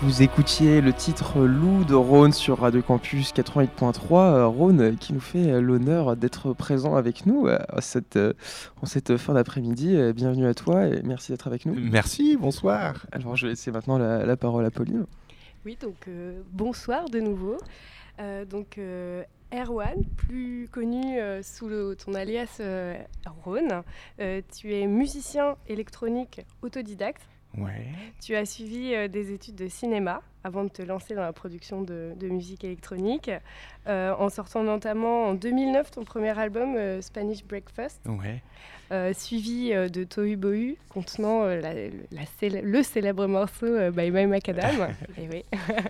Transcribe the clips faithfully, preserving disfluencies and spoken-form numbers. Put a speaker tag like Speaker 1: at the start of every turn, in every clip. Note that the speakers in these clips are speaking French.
Speaker 1: Vous écoutiez le titre Loup de Rhône sur Radio Campus quatre-vingt-huit point trois. Rhône qui nous fait l'honneur d'être présent avec nous à cette, en cette fin d'après-midi. Bienvenue à toi et merci d'être avec nous.
Speaker 2: Merci, bonsoir.
Speaker 1: Alors je vais laisser maintenant la, la parole à Pauline.
Speaker 3: Oui, donc euh, bonsoir de nouveau. Euh, donc euh, Erwan, plus connu euh, sous le, ton alias euh, Rhône, euh, tu es musicien électronique autodidacte.
Speaker 2: Ouais.
Speaker 3: Tu as suivi euh, des études de cinéma avant de te lancer dans la production de, de musique électronique, euh, en sortant notamment en deux mille neuf ton premier album euh, Spanish Breakfast,
Speaker 2: Ouais.
Speaker 3: euh, suivi euh, de Tohu Bohu contenant euh, la, la célè- le célèbre morceau euh, Bye Bye Macadam. Et oui.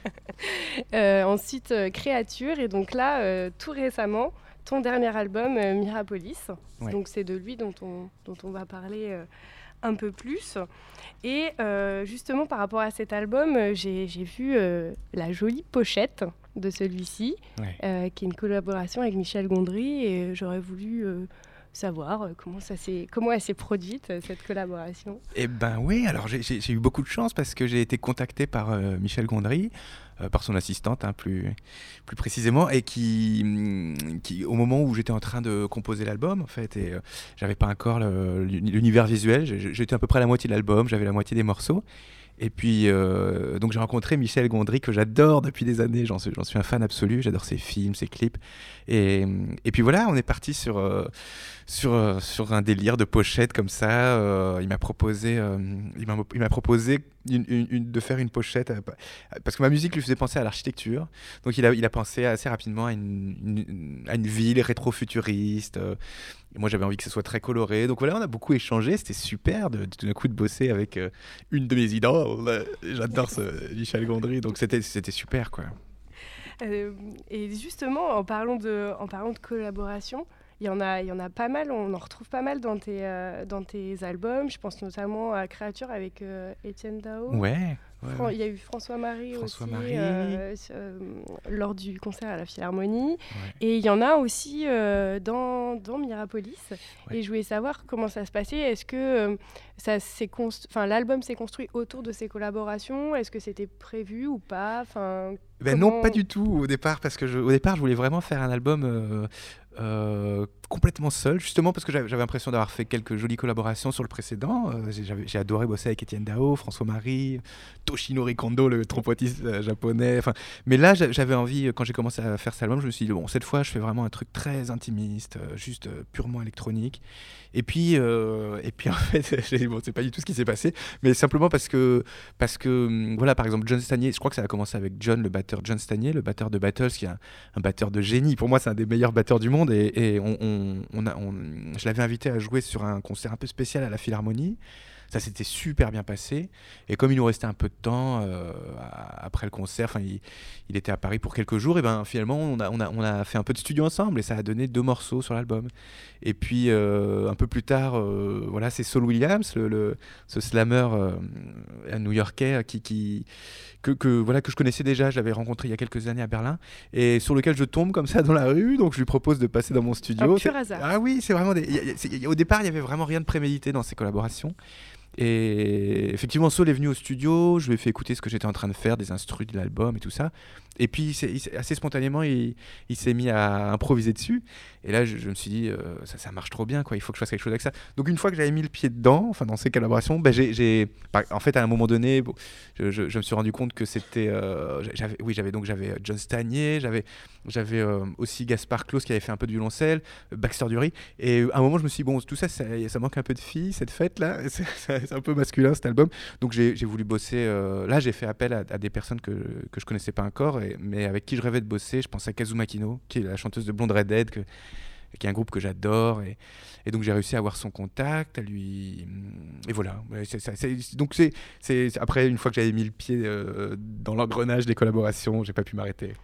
Speaker 3: euh, ensuite euh, Créature, et donc là euh, tout récemment ton dernier album euh, Mirapolis.
Speaker 2: Ouais.
Speaker 3: Donc c'est de lui dont on, dont on va parler euh, un peu plus. Et euh, justement par rapport à cet album, euh, j'ai, j'ai vu euh, la jolie pochette de celui-ci,
Speaker 2: Ouais.
Speaker 3: euh, qui est une collaboration avec Michel Gondry, et j'aurais voulu euh, savoir euh, comment, ça s'est, comment elle s'est produite, euh, cette collaboration.
Speaker 2: Eh ben oui, alors j'ai, j'ai, j'ai eu beaucoup de chance parce que j'ai été contacté par euh, Michel Gondry, euh, par son assistante hein, plus, plus précisément, et qui, qui, au moment où j'étais en train de composer l'album, en fait, et euh, j'avais pas encore le, l'univers visuel, j'étais à peu près à la moitié de l'album, j'avais la moitié des morceaux. Et puis, euh, donc j'ai rencontré Michel Gondry, que j'adore depuis des années, j'en suis, j'en suis un fan absolu, j'adore ses films, ses clips. Et, et puis voilà, on est parti sur, euh, sur, euh, sur un délire de pochette comme ça. Euh, il m'a proposé, euh, il m'a, il m'a proposé une, une, une, de faire une pochette, euh, parce que ma musique lui faisait penser à l'architecture. Donc il a, il a pensé assez rapidement à une, une, à une ville rétro-futuriste. Euh, Moi, j'avais envie que ce soit très coloré. Donc voilà, on a beaucoup échangé. C'était super de, de, tout d'un coup de bosser avec euh, une de mes idoles. J'adore ce Michel Gondry. Donc c'était, c'était super, quoi.
Speaker 3: Euh, et justement, en parlant de, en parlant de collaboration, il y en a, il y en a pas mal. On en retrouve pas mal dans tes, euh, dans tes albums. Je pense notamment à Créature avec euh, Etienne Dao.
Speaker 2: Ouais. Ouais,
Speaker 3: Fran-
Speaker 2: ouais.
Speaker 3: Il y a eu François-Marie
Speaker 2: François
Speaker 3: aussi
Speaker 2: Marie.
Speaker 3: euh, euh, lors du concert à la Philharmonie.
Speaker 2: Ouais.
Speaker 3: Et il y en a aussi euh, dans, dans Mirapolis.
Speaker 2: Ouais.
Speaker 3: Et je voulais savoir comment ça se passait. Est-ce que euh, ça s'est const... enfin, l'album s'est construit autour de ces collaborations ? Est-ce que c'était prévu ou pas ? Enfin,
Speaker 2: Ben
Speaker 3: comment...
Speaker 2: non, pas du tout au départ, parce que je, au départ, je voulais vraiment faire un album euh, euh, complètement seul, justement parce que j'avais, j'avais l'impression d'avoir fait quelques jolies collaborations sur le précédent. Euh, j'ai, j'ai adoré bosser avec Etienne Dao, François-Marie, Toshinori Kondo, le trompettiste euh, japonais. Enfin, mais là, j'avais envie, quand j'ai commencé à faire cet album, je me suis dit, bon, cette fois, je fais vraiment un truc très intimiste, euh, juste euh, purement électronique. Et puis, euh, et puis en fait, j'ai, bon, c'est pas du tout ce qui s'est passé, mais simplement parce que, parce que, voilà, par exemple, John Stanier, je crois que ça a commencé avec John, le batteur John Stanier, le batteur de Battles, qui est un, un batteur de génie. Pour moi, c'est un des meilleurs batteurs du monde, et, et on, on, on a, on, je l'avais invité à jouer sur un concert un peu spécial à la Philharmonie. Ça s'était super bien passé. Et comme il nous restait un peu de temps euh, après le concert, enfin, il, il était à Paris pour quelques jours, et ben finalement, on a, on, a, on a fait un peu de studio ensemble, et ça a donné deux morceaux sur l'album. Et puis, euh, un peu plus tard, euh, voilà, c'est Saul Williams, le, le, ce slammer euh, new-yorkais qui, qui, que, que, voilà, que je connaissais déjà. Je l'avais rencontré il y a quelques années à Berlin, et sur lequel je tombe comme ça dans la rue. Donc, je lui propose de passer dans mon studio.
Speaker 3: Un pur hasard.
Speaker 2: Ah oui, c'est vraiment des... y a, y a, c'est, y a, au départ, il n'y avait vraiment rien de prémédité dans ces collaborations. Et effectivement, Saul est venu au studio, je lui ai fait écouter ce que j'étais en train de faire, des instrus de l'album et tout ça. Et puis, il s'est, il, assez spontanément, il, il s'est mis à improviser dessus. Et là, je, je me suis dit, euh, ça, ça marche trop bien, quoi. Il faut que je fasse quelque chose avec ça. Donc, une fois que j'avais mis le pied dedans, enfin, dans ces collaborations, ben, j'ai, j'ai, en fait, à un moment donné, bon, je, je, je me suis rendu compte que c'était, euh, j'avais, oui, j'avais donc j'avais John Stanier, j'avais, j'avais euh, aussi Gaspard Claus qui avait fait un peu de violoncelle, Baxter Dury. Et à un moment, je me suis dit, bon, tout ça, ça, ça manque un peu de filles, cette fête-là. C'est, c'est un peu masculin, cet album. Donc, j'ai, j'ai voulu bosser. Euh, là, j'ai fait appel à, à des personnes que, que je connaissais pas encore. Et mais avec qui je rêvais de bosser. Je pense à Kazuma Kino, qui est la chanteuse de Blonde Redhead, que, qui est un groupe que j'adore. Et, et donc j'ai réussi à avoir son contact, à lui... Et voilà. C'est, c'est, c'est, donc c'est, c'est, après, une fois que j'avais mis le pied euh, dans l'engrenage des collaborations, j'ai pas pu m'arrêter.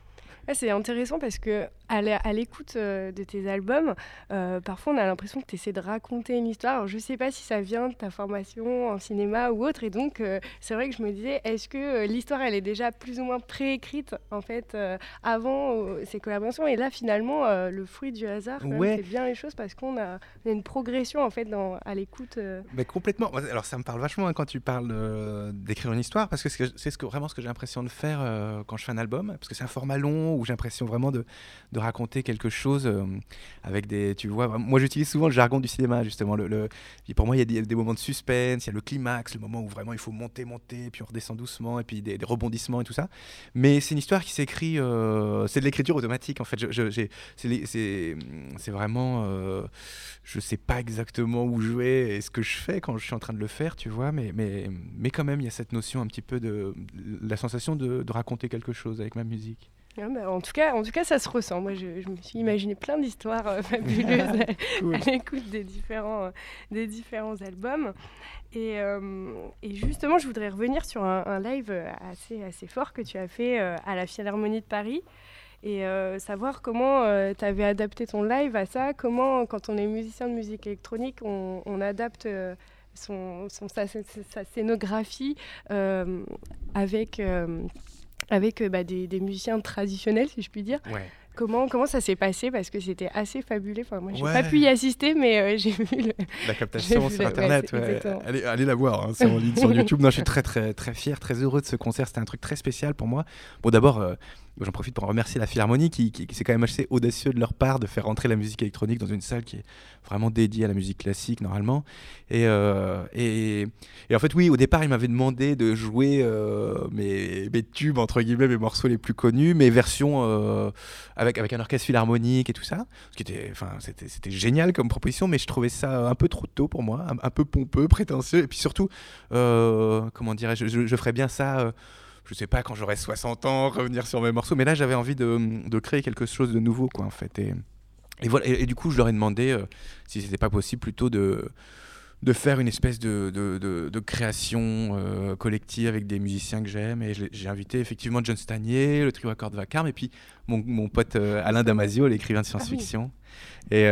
Speaker 3: Ouais, c'est intéressant parce que à l'é- à l'écoute euh, de tes albums, euh, parfois on a l'impression que tu essaies de raconter une histoire. Alors, je ne sais pas si ça vient de ta formation en cinéma ou autre, et donc euh, c'est vrai que je me disais, est-ce que euh, l'histoire elle est déjà plus ou moins préécrite en fait euh, avant euh, ces collaborations, et là finalement euh, le fruit du hasard quand même,
Speaker 2: Ouais.
Speaker 3: fait bien les choses parce qu'on a, on a une progression en fait dans, à l'écoute. euh.
Speaker 2: Mais complètement. Moi, alors ça me parle vachement hein, quand tu parles euh, d'écrire une histoire, parce que c'est, c'est ce que, vraiment ce que j'ai l'impression de faire euh, quand je fais un album, parce que c'est un format long où j'ai l'impression vraiment de, de raconter quelque chose euh, avec des, tu vois, moi j'utilise souvent le jargon du cinéma justement. Le, le- puis pour moi il y a des, des moments de suspense, il y a le climax, le moment où vraiment il faut monter, monter, puis on redescend doucement, et puis des, des rebondissements et tout ça. Mais c'est une histoire qui s'écrit, euh, c'est de l'écriture automatique en fait. Je, je- j'ai, c'est, les- c'est, c'est vraiment, euh, je sais pas exactement où je vais et ce que je fais quand je suis en train de le faire, tu vois, mais, mais, mais quand même, il y a cette notion un petit peu de la sensation de, de raconter quelque chose avec ma musique.
Speaker 3: Ah bah, en tout cas, en tout cas, ça se ressent. Moi, je, je me suis imaginé plein d'histoires euh, fabuleuses à,
Speaker 2: Cool.
Speaker 3: à l'écoute des différents, euh, des différents albums. Et, euh, et justement, je voudrais revenir sur un, un live euh, assez, assez fort que tu as fait euh, à la Philharmonie de Paris. Et euh, savoir comment tu avais adapté ton live à ça, comment, quand on est musicien de musique électronique, on, on adapte euh, son, son- sa, sa- sa scénographie euh, avec, euh, avec euh, bah, des, des musiciens traditionnels, si je puis dire.
Speaker 2: Ouais.
Speaker 3: Comment, comment ça s'est passé? Parce que c'était assez fabuleux. Enfin, moi, je n'ai
Speaker 2: Ouais.
Speaker 3: pas pu y assister, mais euh, j'ai vu le...
Speaker 2: La captation
Speaker 3: J'ai vu
Speaker 2: sur
Speaker 3: le-
Speaker 2: internet,
Speaker 3: ouais, c'est
Speaker 2: ouais,
Speaker 3: exactement.
Speaker 2: allez, allez la voir, hein, c'est en ligne sur YouTube. Non, je suis très très très fier, très heureux de ce concert. C'était un truc très spécial pour moi. Bon, d'abord, euh, j'en profite pour remercier la Philharmonie qui, qui, qui c'est quand même assez audacieux de leur part de faire rentrer la musique électronique dans une salle qui est vraiment dédiée à la musique classique normalement. Et, euh, et, et en fait, oui, au départ, ils m'avaient demandé de jouer euh, mes, mes tubes entre guillemets, mes morceaux les plus connus, mes versions euh, avec avec un orchestre philharmonique et tout ça. Ce qui était, enfin, c'était, c'était génial comme proposition, mais je trouvais ça un peu trop tôt pour moi, un, un peu pompeux, prétentieux, et puis surtout, euh, comment dirais-je, je, je ferais bien ça, euh, je sais pas, quand j'aurai soixante ans, revenir sur mes morceaux, mais là j'avais envie de, de créer quelque chose de nouveau, quoi, en fait. Et, et voilà, et, et du coup, je leur ai demandé euh, si c'était pas possible plutôt de de faire une espèce de, de, de, de création euh, collective avec des musiciens que j'aime. Et j'ai, j'ai invité effectivement John Stanier, le trio à cordes Vacarme, et puis mon, mon pote euh, Alain Damasio, l'écrivain de science-fiction. Et,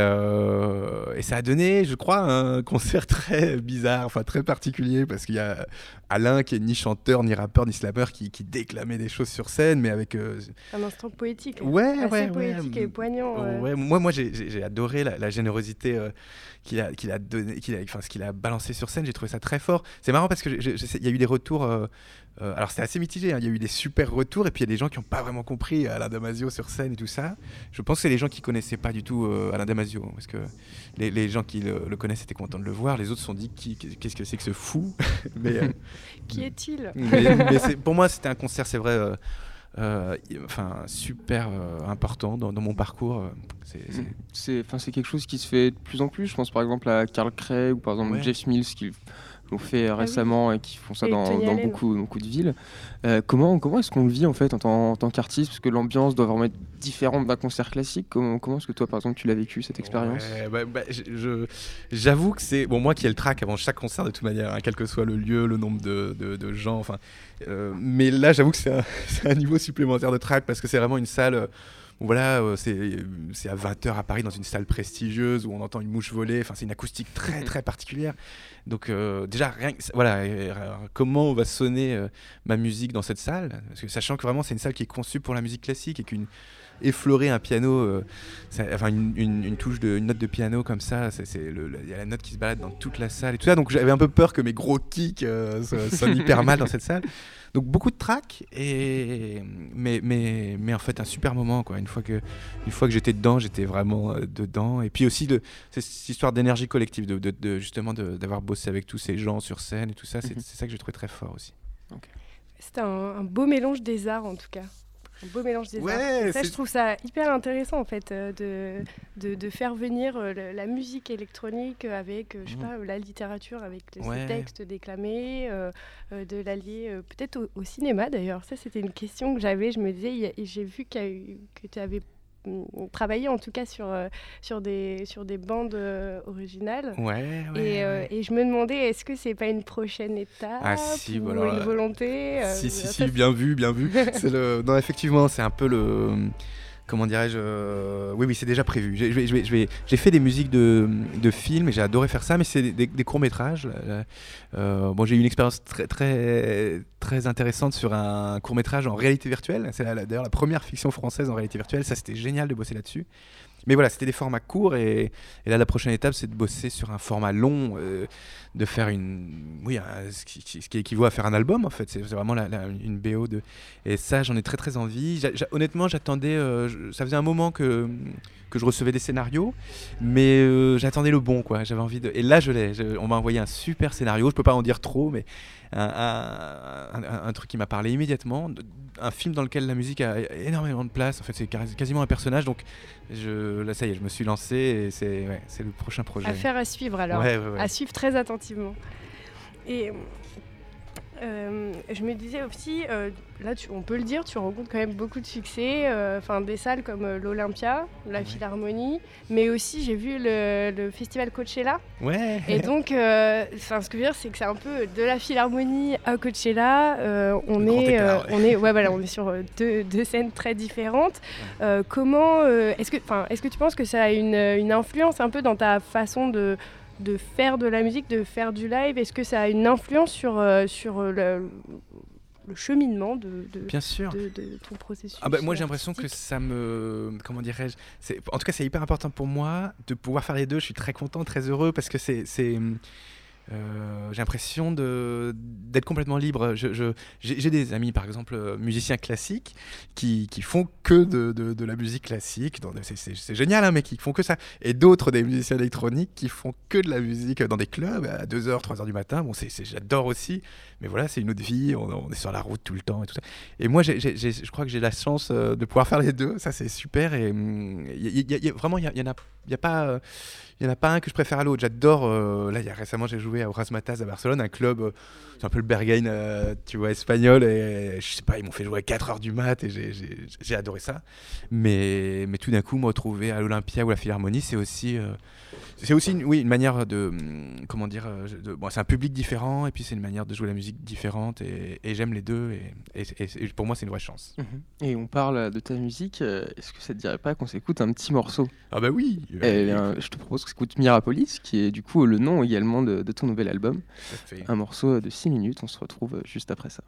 Speaker 2: euh, et ça a donné, je crois, un concert très bizarre, enfin très particulier, parce qu'il y a Alain qui est ni chanteur, ni rappeur, ni slammer, qui, qui déclamait des choses sur scène, mais avec... euh,
Speaker 3: Un instant poétique.
Speaker 2: Ouais,
Speaker 3: assez
Speaker 2: ouais,
Speaker 3: poétique
Speaker 2: ouais.
Speaker 3: et poignant. euh.
Speaker 2: Ouais, moi, moi j'ai, j'ai, j'ai adoré la, la générosité euh, qu'il a, qu'il a donné, qu'il a, enfin, ce qu'il a balancé sur scène. J'ai trouvé ça très fort. C'est marrant parce que j'ai- j'ai- il y a eu des retours. euh, euh, alors c'était assez mitigé. hein. Il y a eu des super retours et puis il y a des gens qui n'ont pas vraiment compris Alain Damasio sur scène et tout ça. Je pense que c'est les gens qui connaissaient pas du tout euh, Alain Damasio, parce que les, les gens qui le, le connaissent étaient contents de le voir. Les autres se sont dit qui, qu'est-ce que c'est que ce fou. mais, euh,
Speaker 3: Qui est-il?
Speaker 2: mais, mais c'est- pour moi, c'était un concert, c'est vrai. euh, euh, enfin, super euh, important dans, dans mon parcours. euh, c'est, c'est-
Speaker 1: C'est, enfin, c'est quelque chose qui se fait de plus en plus. Je pense par exemple à Carl Cray ou par exemple
Speaker 2: Ouais.
Speaker 1: Jeff Mills qui l'ont fait
Speaker 3: oui.
Speaker 1: récemment et qui font ça
Speaker 3: Et
Speaker 1: dans,
Speaker 3: Tony
Speaker 1: dans
Speaker 3: Allen.
Speaker 1: beaucoup, beaucoup de villes. Euh, comment, comment est-ce qu'on le vit en fait en tant, en tant qu'artiste? Parce que l'ambiance doit vraiment être différente d'un concert classique. Comment, comment est-ce que toi par exemple tu l'as vécu cette expérience?
Speaker 2: Ouais, bah, bah, je- je- j'avoue que c'est bon, moi qui ai le track avant chaque concert de toute manière, hein, quel que soit le lieu, le nombre de, de- de gens, enfin. euh, mais là, j'avoue que c'est un, c'est un niveau supplémentaire de track parce que c'est vraiment une salle. euh, où voilà, euh, c'est, c'est à vingt heures à Paris dans une salle prestigieuse où on entend une mouche voler. Enfin, c'est une acoustique très très particulière. Donc euh, déjà, rien que ça- voilà, euh, comment va sonner euh, ma musique dans cette salle? Parce que sachant que vraiment c'est une salle qui est conçue pour la musique classique et qu'une effleurer un piano, euh, ça- enfin une, une- une touche de, une note de piano comme ça, c'est, c'est le- il y a la note qui se balade dans toute la salle et tout ça. Donc j'avais un peu peur que mes gros kicks euh, so- sonnent hyper mal dans cette salle. Donc beaucoup de tracks et mais mais mais en fait un super moment quoi. Une fois que une fois que j'étais dedans, j'étais vraiment euh, dedans. Et puis aussi de c'est cette histoire d'énergie collective, de, de- de- justement de- d'avoir bossé avec tous ces gens sur scène et tout ça. C'est,
Speaker 1: Mhm.
Speaker 2: c'est ça que j'ai trouvé très fort aussi.
Speaker 3: C'était un, un beau mélange des arts en tout cas. Un beau mélange des
Speaker 2: Ouais,
Speaker 3: arts. Ça,
Speaker 2: c'est-
Speaker 3: je trouve ça hyper intéressant en fait euh, de, de, de faire venir euh, le- la musique électronique euh, avec, euh, je sais
Speaker 2: Mhm.
Speaker 3: pas, euh, la littérature, avec les-
Speaker 2: Ouais.
Speaker 3: ces textes déclamés, euh, euh, de l'allier euh, peut-être au, au cinéma d'ailleurs. Ça, c'était une question que j'avais. Je me disais, il y a- et j'ai vu qu'il y a eu- que tu avais travaillé en tout cas sur, euh, sur, des, sur des bandes euh, originales.
Speaker 2: Ouais, ouais,
Speaker 3: et, euh,
Speaker 2: ouais.
Speaker 3: et je me demandais, est-ce que c'est pas une prochaine étape
Speaker 2: Ah si,
Speaker 3: ou
Speaker 2: voilà.
Speaker 3: une volonté euh,
Speaker 2: Si, si,
Speaker 3: ça,
Speaker 2: si, bien vu, bien vu. C'est le... Non, effectivement, c'est un peu le... Comment dirais-je euh... Oui, oui, c'est déjà prévu. J'ai, je vais, je vais, je vais... j'ai fait des musiques de, de films et j'ai adoré faire ça, mais c'est des, des courts-métrages. Euh, bon, j'ai eu une expérience très, très, très intéressante sur un court-métrage en réalité virtuelle. C'est la, la, d'ailleurs la première fiction française en réalité virtuelle. Ça, c'était génial de bosser là-dessus. Mais voilà, c'était des formats courts et, et là, la prochaine étape, c'est de bosser sur un format long, euh, de faire une, oui, un, ce, qui, ce qui équivaut à faire un album en fait. C'est, c'est vraiment la, la, une B O de. Et ça, j'en ai très très envie. J'a, j'a, honnêtement, j'attendais. Euh, je, ça faisait un moment que que je recevais des scénarios, mais euh, j'attendais le bon, quoi. J'avais envie de. Et là, je l'ai. Je, on m'a envoyé un super scénario. Je peux pas en dire trop, mais un, un, un, un truc qui m'a parlé immédiatement. Un film dans lequel la musique a énormément de place. En fait, c'est quasiment un personnage. Donc, je, là, ça y est, je me suis lancé et c'est, ouais, c'est le prochain projet.
Speaker 3: Affaire à suivre alors.
Speaker 2: Ouais, ouais, ouais.
Speaker 3: À suivre très attentivement. Et euh, je me disais aussi, euh, là, tu, on peut le dire, tu rencontres quand même beaucoup de succès. Enfin, euh, des salles comme euh, l'Olympia, la ouais. Philharmonie, mais aussi j'ai vu le, le festival Coachella.
Speaker 2: Ouais.
Speaker 3: Et donc, euh, ce que je veux dire, c'est que c'est un peu de la Philharmonie à Coachella. Euh, on, est,
Speaker 2: écart,
Speaker 3: euh,
Speaker 2: ouais.
Speaker 3: on est, ouais, voilà, on est sur deux, deux scènes très différentes. Ouais. Euh, comment, euh, est-ce que, enfin, est-ce que tu penses que ça a une, une influence un peu dans ta façon de de faire de la musique, de faire du live? Est-ce que ça a une influence sur, euh, sur le, le cheminement de, de,
Speaker 2: Bien sûr.
Speaker 3: de, de ton processus?
Speaker 2: Ah bah, moi j'ai l'impression que ça me... Comment dirais-je c'est, en tout cas c'est hyper important pour moi de pouvoir faire les deux. Je suis très content, très heureux parce que c'est... c'est Euh, j'ai l'impression de, d'être complètement libre. Je, je, j'ai, j'ai des amis, par exemple, euh, musiciens classiques qui, qui font que de, de, de la musique classique. Dans, c'est, c'est, c'est génial, hein, mais qui font que ça. Et d'autres, des musiciens électroniques qui font que de la musique dans des clubs à deux heures, trois heures du matin. Bon, c'est, c'est, j'adore aussi, mais voilà, c'est une autre vie. On, on est sur la route tout le temps et tout ça. Et moi, j'ai, j'ai, j'ai, je crois que j'ai la chance euh, de pouvoir faire les deux. Ça, c'est super. Et il y, y, y a vraiment, il y, y en a, y a pas... Euh, il n'y en a pas un que je préfère à l'autre. J'adore. Euh, là, y a, récemment, j'ai joué à Razzmatazz à Barcelone, un club, euh, c'est un peu le Berghain, euh, tu vois, espagnol. Et je sais pas, ils m'ont fait jouer à quatre heures du mat et j'ai, j'ai, j'ai adoré ça. Mais, mais tout d'un coup, me retrouver à l'Olympia ou à la Philharmonie, c'est aussi, euh, c'est aussi une, oui, une manière de. Comment dire de, bon, c'est un public différent et puis c'est une manière de jouer la musique différente. Et, et j'aime les deux. Et, et, et pour moi, c'est une vraie chance.
Speaker 1: Mmh. Et on parle de ta musique. Est-ce que ça te dirait pas qu'on s'écoute un petit morceau?
Speaker 2: Ah, bah oui.
Speaker 1: Eh bien, je te propose qu'on écoute Mirapolis, qui est du coup le nom également de, de ton nouvel album. Un morceau de six minutes, on se retrouve juste après ça.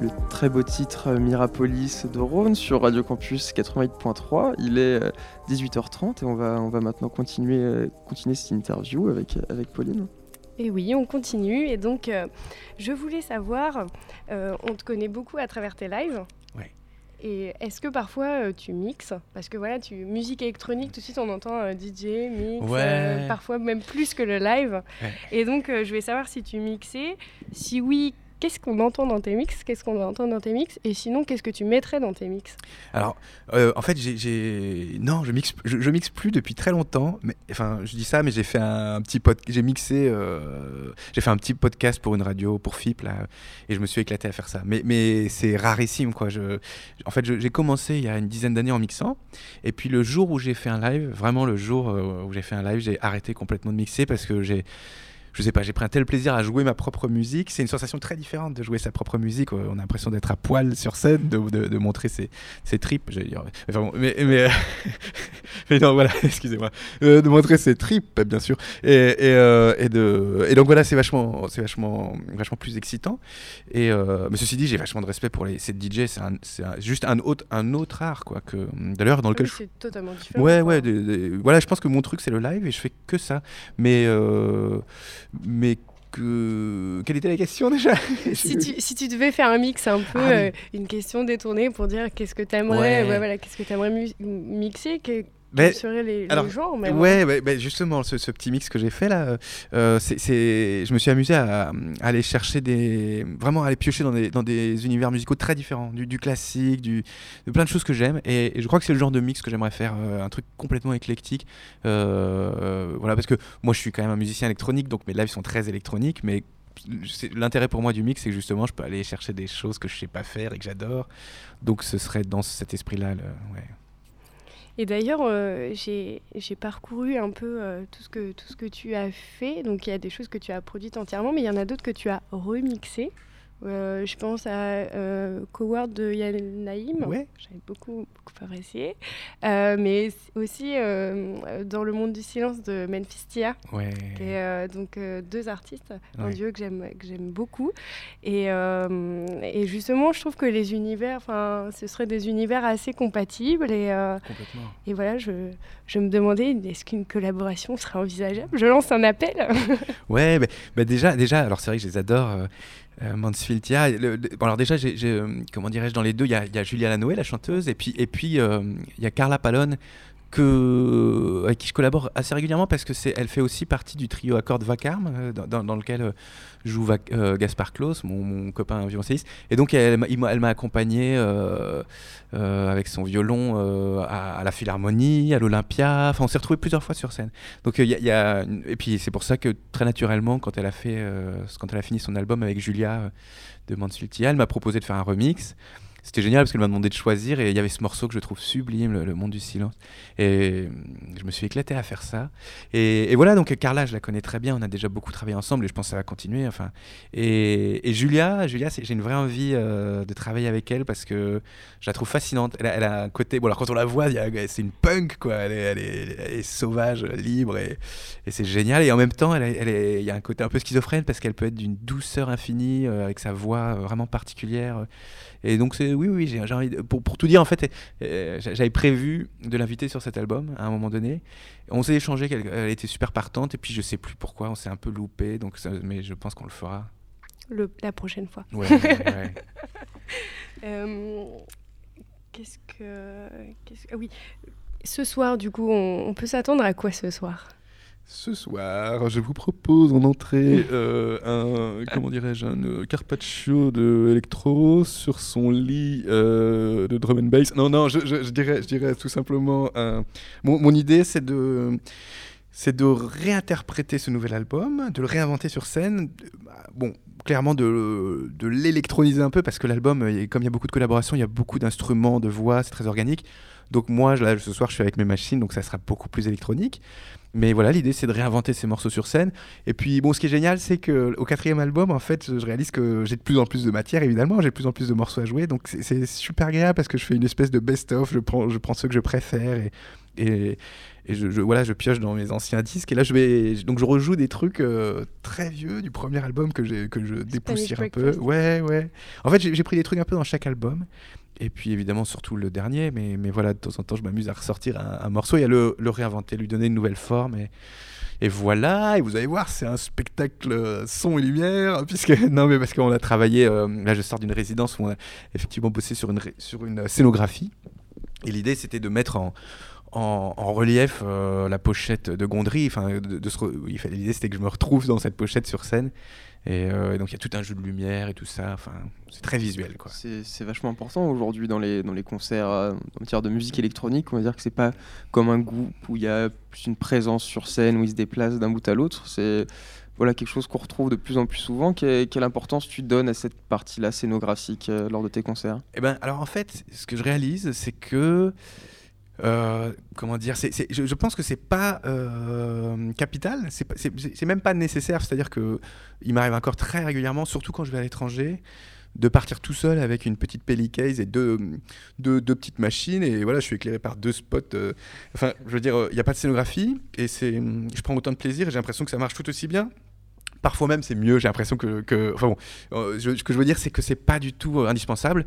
Speaker 1: le très beau titre euh, Mirapolis de Rhône sur Radio Campus quatre-vingt-huit point trois. Il est euh, dix-huit heures trente et on va, on va maintenant continuer, euh, continuer cette interview avec, avec Pauline.
Speaker 3: Et oui, on continue. Et donc, euh, je voulais savoir, euh, on te connaît beaucoup à travers tes lives.
Speaker 2: Ouais.
Speaker 3: Et est-ce que parfois euh, tu mixes ? Parce que voilà, tu musique électronique, tout de suite on entend euh, D J, mix,
Speaker 2: Ouais.
Speaker 3: euh, parfois même plus que le live.
Speaker 2: Ouais.
Speaker 3: Et donc, euh, je voulais savoir si tu mixais. Si oui, qu'est-ce qu'on entend dans tes mix ? Qu'est-ce qu'on entend dans tes mix ? Et sinon, qu'est-ce que tu mettrais dans tes mix ?
Speaker 2: Alors, euh, en fait, j'ai, j'ai... non, je mixe, je, je mixe plus depuis très longtemps. Mais enfin, je dis ça, mais j'ai fait un, un petit pod... j'ai mixé, euh... j'ai fait un petit podcast pour une radio, pour F I P là, et je me suis éclaté à faire ça. Mais, mais c'est rarissime, quoi. Je, en fait, je, j'ai commencé il y a une dizaine d'années en mixant, et puis le jour où j'ai fait un live, vraiment le jour euh, où j'ai fait un live, j'ai arrêté complètement de mixer parce que j'ai Je sais pas, j'ai pris un tel plaisir à jouer ma propre musique. C'est une sensation très différente de jouer sa propre musique. On a l'impression d'être à poil sur scène, de, de, de montrer ses, ses tripes. J'allais dire. Enfin bon, mais, mais, mais non, voilà, excusez-moi. Euh, de montrer ses tripes, bien sûr. Et, et, euh, et, de, et donc voilà, c'est vachement, c'est vachement, vachement plus excitant. Et, euh, mais ceci dit, j'ai vachement de respect pour les, ces D J. C'est, un, c'est un, juste un autre, un autre art, quoi. Que, d'ailleurs, dans lequel
Speaker 3: oui,
Speaker 2: je...
Speaker 3: c'est totalement différent.
Speaker 2: Ouais, ouais. De, de, voilà, je pense que mon truc, c'est le live et je fais que ça. Mais. Euh, Mais que... quelle était la question déjà ?
Speaker 3: si, tu, si tu devais faire un mix un peu, ah, oui. euh, une question détournée pour dire qu'est-ce que tu aimerais, ouais. Ouais, voilà, qu'est-ce que tu aimerais mu- mixer, que,
Speaker 2: Mais,
Speaker 3: quels seraient les,
Speaker 2: alors,
Speaker 3: les genres même,
Speaker 2: ouais, bah, bah, justement, ce, ce petit mix que j'ai fait là, euh, c'est, c'est, je me suis amusé à, à aller chercher des, vraiment à aller piocher dans des, dans des univers musicaux très différents, du, du classique, du, de plein de choses que j'aime, et, et je crois que c'est le genre de mix que j'aimerais faire, euh, un truc complètement éclectique, euh, voilà, parce que moi je suis quand même un musicien électronique, donc mes lives sont très électroniques, mais c'est, l'intérêt pour moi du mix, c'est que justement je peux aller chercher des choses que je sais pas faire et que j'adore, donc ce serait dans cet esprit-là, le, ouais.
Speaker 3: Et d'ailleurs, euh, j'ai, j'ai parcouru un peu euh, tout, ce que, tout ce que tu as fait. Donc, il y a des choses que tu as produites entièrement, mais il y en a d'autres que tu as remixées. Euh, je pense à euh, Coward de Yann Naïm,
Speaker 2: ouais.
Speaker 3: J'avais beaucoup, beaucoup apprécié. Euh, mais aussi euh, Dans le monde du silence de Memphis Tia,
Speaker 2: ouais.
Speaker 3: qui est euh, donc euh, deux artistes, un
Speaker 2: ouais.
Speaker 3: duo que j'aime, que j'aime beaucoup. Et, euh, et justement, je trouve que les univers, enfin, ce seraient des univers assez compatibles. Et, euh,
Speaker 2: Complètement.
Speaker 3: Et voilà, je, je me demandais, est-ce qu'une collaboration serait envisageable ? Je lance un appel.
Speaker 2: Ouais, bah, bah déjà, déjà, alors c'est vrai que je les adore. Euh... Euh, Mansfield Tia. Le, le, bon alors déjà, j'ai, j'ai, euh, comment dirais-je, dans les deux, il y a, y a Julia Lanoé, la chanteuse, et puis et puis il euh, y a Carla Pallone que avec qui je collabore assez régulièrement parce que c'est, elle fait aussi partie du trio à cordes Vacarme euh, dans, dans, dans lequel euh, joue Vac, euh, Gaspard Claus, mon, mon copain violoncelliste, et donc elle, elle, elle m'a accompagné euh, euh, avec son violon euh, à, à la Philharmonie, à l'Olympia. Enfin, on s'est retrouvés plusieurs fois sur scène. Donc il y, y a et puis c'est pour ça que très naturellement, quand elle a fait, euh, quand elle a fini son album avec Julia euh, de Mansfield Tia, elle m'a proposé de faire un remix. C'était génial parce qu'elle m'a demandé de choisir et il y avait ce morceau que je trouve sublime, le, le monde du silence. Et je me suis éclaté à faire ça. Et, et voilà, donc Carla, je la connais très bien, on a déjà beaucoup travaillé ensemble et je pense que ça va continuer. Enfin. Et, et Julia, Julia c'est, j'ai une vraie envie euh, de travailler avec elle parce que je la trouve fascinante. Elle a, elle a un côté, bon alors quand on la voit, y a, c'est une punk quoi, elle est, elle est, elle est sauvage, libre et, et c'est génial. Et en même temps, elle, elle est, il y a un côté un peu schizophrène parce qu'elle peut être d'une douceur infinie euh, avec sa voix euh, vraiment particulière. Et donc c'est oui oui j'ai, j'ai envie de, pour pour tout dire en fait euh, j'avais prévu de l'inviter sur cet album à un moment donné. On s'est échangé, elle, elle était super partante et puis je sais plus pourquoi on s'est un peu loupé donc ça, mais je pense qu'on le fera
Speaker 3: le, la prochaine fois.
Speaker 2: Ouais. ouais, ouais.
Speaker 3: euh, qu'est-ce que qu'est-ce ah oui ce soir du coup on, on peut s'attendre à quoi ce soir?
Speaker 4: Ce soir, je vous propose en entrée euh, un, comment dirais-je, un euh, carpaccio de électro sur son lit euh, de drum and bass. Non, non, je, je, je, dirais, je dirais tout simplement... Un... Mon, mon idée, c'est de, c'est de réinterpréter ce nouvel album, de le réinventer sur scène. Bon, clairement de, de l'électroniser un peu, parce que l'album, comme il y a beaucoup de collaborations, il y a beaucoup d'instruments, de voix, c'est très organique. Donc moi, là, ce soir, je suis avec mes machines, donc ça sera beaucoup plus électronique.
Speaker 2: Mais voilà, l'idée c'est de réinventer ces morceaux sur scène. Et puis bon, ce qui est génial, c'est qu'au quatrième album, en fait, je réalise que j'ai de plus en plus de matière, évidemment, j'ai de plus en plus de morceaux à jouer. Donc c'est, c'est super agréable parce que je fais une espèce de best-of, je prends, je prends ceux que je préfère et, et, et je, je, voilà, je pioche dans mes anciens disques. Et là, je vais, donc je rejoue des trucs euh, très vieux du premier album que, j'ai, que je dépoussière un peu. Ouais, ouais. En fait, j'ai, j'ai pris des trucs un peu dans chaque album. Et puis évidemment surtout le dernier, mais, mais voilà, de temps en temps je m'amuse à ressortir un, un morceau et à le, le réinventer, lui donner une nouvelle forme. Et, et voilà, et vous allez voir, c'est un spectacle son et lumière, puisque, non mais parce qu'on a travaillé, euh, là je sors d'une résidence où on a effectivement bossé sur une, sur une scénographie. Et l'idée c'était de mettre en, en, en relief euh, la pochette de Gondry. Enfin, de, de se re... il fallait, l'idée c'était que je me retrouve dans cette pochette sur scène. Et, euh, et donc il y a tout un jeu de lumière et tout ça, enfin, c'est très visuel quoi.
Speaker 1: C'est, c'est vachement important aujourd'hui dans les, dans les concerts euh, en matière de musique électronique. On va dire que c'est pas comme un groupe où il y a plus une présence sur scène, où ils se déplacent d'un bout à l'autre. C'est voilà, quelque chose qu'on retrouve de plus en plus souvent. Quelle, quelle importance tu donnes à cette partie-là scénographique euh, lors de tes concerts ?
Speaker 2: Eh ben, alors en fait, ce que je réalise, c'est que Euh, comment dire, c'est, c'est, je, je pense que c'est pas euh, capital, c'est, pas, c'est, c'est même pas nécessaire. C'est-à-dire que il m'arrive encore très régulièrement, surtout quand je vais à l'étranger, de partir tout seul avec une petite pellicase et deux, deux, deux petites machines, et voilà, je suis éclairé par deux spots. Euh, enfin, je veux dire, il n'y a pas de scénographie et c'est, je prends autant de plaisir et j'ai l'impression que ça marche tout aussi bien. Parfois même c'est mieux, j'ai l'impression que, que enfin bon, euh, je, ce que je veux dire c'est que c'est pas du tout euh, indispensable,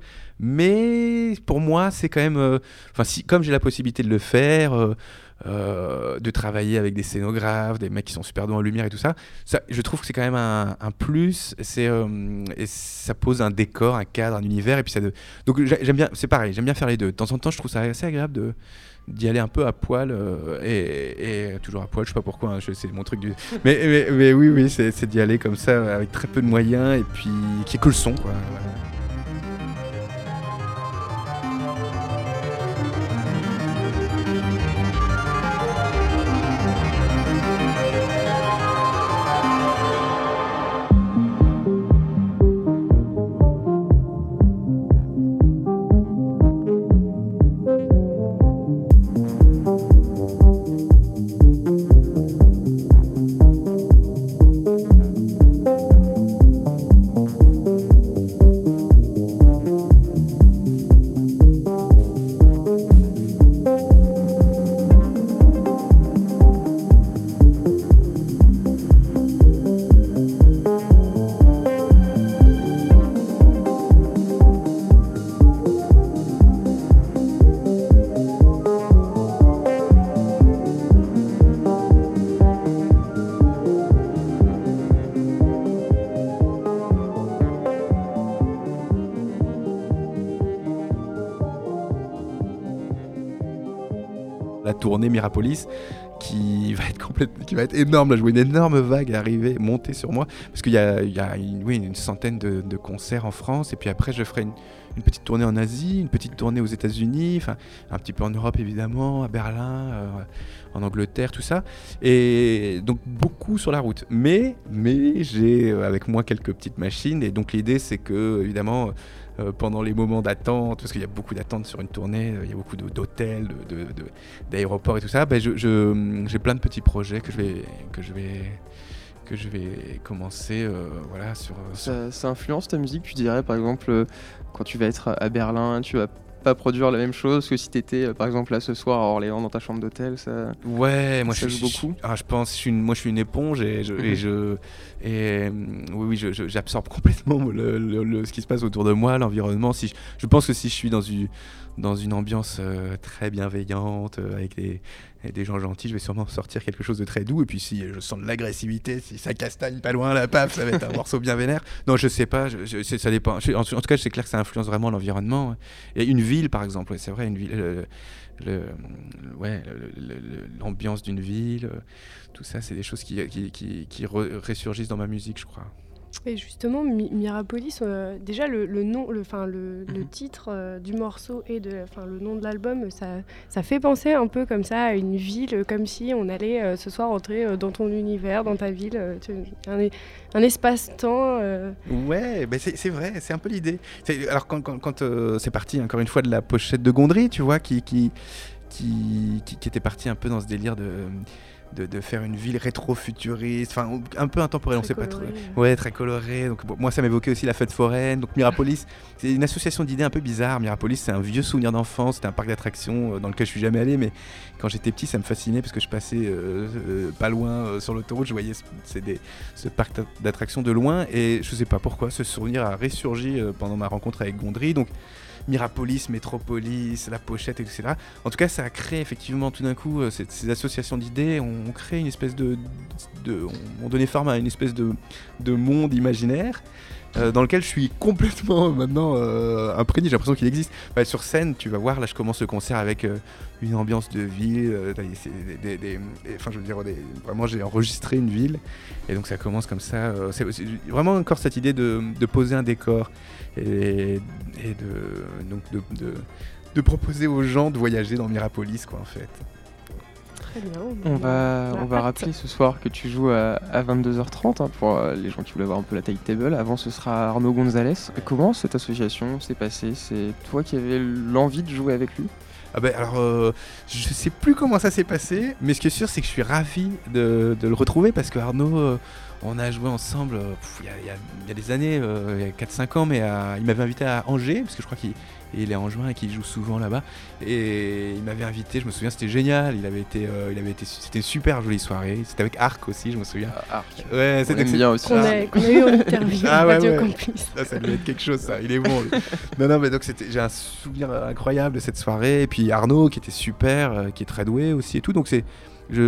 Speaker 2: mais pour moi c'est quand même, euh, enfin si comme j'ai la possibilité de le faire, euh, euh, de travailler avec des scénographes, des mecs qui sont super doués en lumière et tout ça, ça je trouve que c'est quand même un, un plus, c'est, euh, et ça pose un décor, un cadre, un univers, et puis ça de... donc j'aime bien, c'est pareil, j'aime bien faire les deux. De temps en temps je trouve ça assez agréable de d'y aller un peu à poil euh, et, et toujours à poil, je sais pas pourquoi, hein, je, c'est mon truc du... mais, mais, mais oui, oui c'est, c'est d'y aller comme ça avec très peu de moyens et puis qui est que le son quoi. La tournée Mirapolis qui va être complète, qui va être énorme. Là, je vois une énorme vague arriver, monter sur moi, parce qu'il y a, il y a une, oui, une centaine de, de concerts en France, et puis après je ferai une, une petite tournée en Asie, une petite tournée aux États-Unis, enfin un petit peu en Europe évidemment, à Berlin, euh, en Angleterre, tout ça, et donc beaucoup sur la route. Mais, mais j'ai avec moi quelques petites machines, et donc l'idée c'est que évidemment Euh, pendant les moments d'attente, parce qu'il y a beaucoup d'attentes sur une tournée, euh, il y a beaucoup de, d'hôtels, de, de, de, d'aéroports et tout ça, ben je, je, j'ai plein de petits projets que je vais, que je vais, que je vais commencer euh, voilà, sur, sur...
Speaker 1: Ça, ça influence ta musique, tu dirais, par exemple, euh, quand tu vas être à Berlin, tu vas pas produire la même chose que si tu étais, euh, par exemple, là ce soir à Orléans dans ta chambre d'hôtel, ça...
Speaker 2: Ouais, moi
Speaker 1: ça
Speaker 2: je
Speaker 1: joue beaucoup.
Speaker 2: Ah, je pense, je suis une, moi je suis une éponge et je, et je, et oui, oui, je, je, j'absorbe complètement le, le, le, ce qui se passe autour de moi, l'environnement. Si je, je pense que si je suis dans une, dans une ambiance euh, très bienveillante, euh, avec des, des gens gentils, je vais sûrement sortir quelque chose de très doux. Et puis si je sens de l'agressivité, si ça castagne pas loin, la paf, ça va être un morceau bien vénère. Non, je sais pas, je, je, ça dépend. Je, en, en tout cas, c'est clair que ça influence vraiment l'environnement. Et une ville, par exemple, ouais, c'est vrai, une ville, le, le, le, ouais, le, le, l'ambiance d'une ville, tout ça, c'est des choses qui, qui, qui, qui re, ressurgissent dans ma musique, je crois.
Speaker 3: Et justement, Mi- Mirapolis, euh, déjà le, le nom, le, fin, le, mm-hmm. le titre euh, du morceau et de, fin, le nom de l'album, ça, ça fait penser un peu comme ça à une ville, comme si on allait euh, ce soir entrer euh, dans ton univers, dans ta ville, euh, tu, un, un espace-temps. Euh...
Speaker 2: Ouais, ben c'est, c'est vrai, c'est un peu l'idée. C'est, alors quand, quand, quand euh, c'est parti, encore une fois, de la pochette de Gondry, tu vois, qui, qui, qui, qui, qui était parti un peu dans ce délire de... de, de faire une ville rétro-futuriste, enfin un peu intemporelle, on
Speaker 3: Très
Speaker 2: sait pas trop.
Speaker 3: coloré.
Speaker 2: Ouais, très coloré. Donc bon, moi, ça m'évoquait aussi la fête foraine. Donc Mirapolis, c'est une association d'idées un peu bizarre. Mirapolis, c'est un vieux souvenir d'enfance. C'était un parc d'attractions euh, dans lequel je suis jamais allé, mais quand j'étais petit, ça me fascinait parce que je passais euh, euh, pas loin euh, sur l'autoroute, je voyais ce, c'est des, ce parc d'attractions de loin, et je sais pas pourquoi ce souvenir a ressurgi euh, pendant ma rencontre avec Gondry. Donc Mirapolis, Métropolis, la pochette, et cetera. En tout cas, ça a créé effectivement tout d'un coup euh, ces, ces associations d'idées. On, on crée une espèce de, de on, on donnait forme à une espèce de, de monde imaginaire. Euh, dans lequel je suis complètement euh, maintenant euh, imprégné, j'ai l'impression qu'il existe. Bah, sur scène, tu vas voir, là je commence le concert avec euh, une ambiance de ville, euh, c'est des, des, des, des, enfin je veux dire, des, vraiment j'ai enregistré une ville, et donc ça commence comme ça. Euh, c'est, c'est vraiment encore cette idée de, de poser un décor, et, et de, donc de, de, de proposer aux gens de voyager dans Mirapolis, quoi, en fait.
Speaker 3: Très bien.
Speaker 1: On va,
Speaker 3: On a
Speaker 1: on va
Speaker 3: hâte.
Speaker 1: rappeler ce soir que tu joues à, à vingt-deux heures trente hein, pour euh, les gens qui voulaient voir un peu la timetable. Avant, ce sera Arnaud Gonzalez. Comment cette association s'est passée? C'est toi qui avais l'envie de jouer avec lui?
Speaker 2: Ah ben alors, euh, je sais plus comment ça s'est passé, mais ce qui est sûr, c'est que je suis ravi de, de le retrouver parce que Arnaud, euh, on a joué ensemble euh, pff, il y, a, il y a- il y a des années, euh, il y a quatre cinq ans, mais à- il m'avait invité à Angers, parce que je crois qu'il il est angevin et qu'il joue souvent là-bas. Et il m'avait invité, je me souviens, c'était génial. Il avait été, euh, il avait été, c'était une super jolie soirée. C'était avec Arc aussi, je me souviens.
Speaker 1: Arc.
Speaker 2: Ouais,
Speaker 1: On
Speaker 2: c'était
Speaker 1: aime bien aussi.
Speaker 3: Qu'on a, qu'on a eu en interview
Speaker 2: Ah
Speaker 3: à
Speaker 2: ouais,
Speaker 3: Radio
Speaker 2: ouais.
Speaker 3: Campus.
Speaker 2: Ça, ça devait être quelque chose, ça. Il est bon. lui. non, non, mais donc c'était, j'ai un souvenir incroyable de cette soirée. Et puis Arnaud, qui était super, euh, qui est très doué aussi et tout. Donc c'est,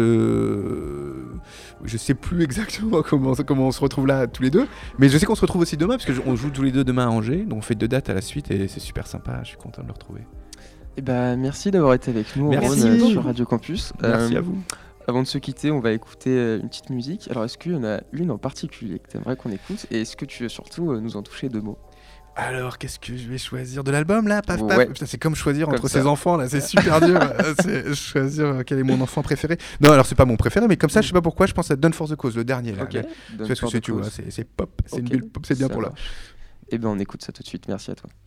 Speaker 2: je, je sais plus exactement comment, comment on se retrouve là tous les deux. Mais je sais qu'on se retrouve aussi demain, parce qu'on joue tous les deux demain à Angers. Donc on fait deux dates à la suite et c'est super sympa. Je suis content de le retrouver.
Speaker 1: Eh ben, merci d'avoir été avec nous
Speaker 2: Merci
Speaker 1: Ron, euh,
Speaker 2: beaucoup.
Speaker 1: sur Radio Campus.
Speaker 2: Merci
Speaker 1: Euh,
Speaker 2: à vous.
Speaker 1: Avant de se quitter, on va écouter euh, une petite musique. Alors, est-ce qu'il y en a une en particulier que tu aimerais qu'on écoute? Et est-ce que tu veux surtout euh, nous en toucher deux mots?
Speaker 2: Alors, qu'est-ce que je vais choisir de l'album là? Paf, paf.
Speaker 1: Ouais.
Speaker 2: Putain, c'est comme choisir
Speaker 1: Comme
Speaker 2: entre
Speaker 1: ça.
Speaker 2: ses enfants là, c'est super dur. Euh, c'est choisir euh, quel est mon enfant préféré. Non, alors c'est pas mon préféré, mais comme ça, je sais pas pourquoi, je pense à Done for the Cause, le dernier là.
Speaker 1: Ok.
Speaker 2: Le-
Speaker 1: Donne
Speaker 2: Tu vois ce que
Speaker 1: for
Speaker 2: c'est,
Speaker 1: the
Speaker 2: tu vois,
Speaker 1: cause.
Speaker 2: c'est c'est pop, c'est une
Speaker 1: Ok,
Speaker 2: bulle pop, c'est bien
Speaker 1: ça
Speaker 2: pour là.
Speaker 1: marche. Eh ben, on écoute ça tout de suite. Merci à toi.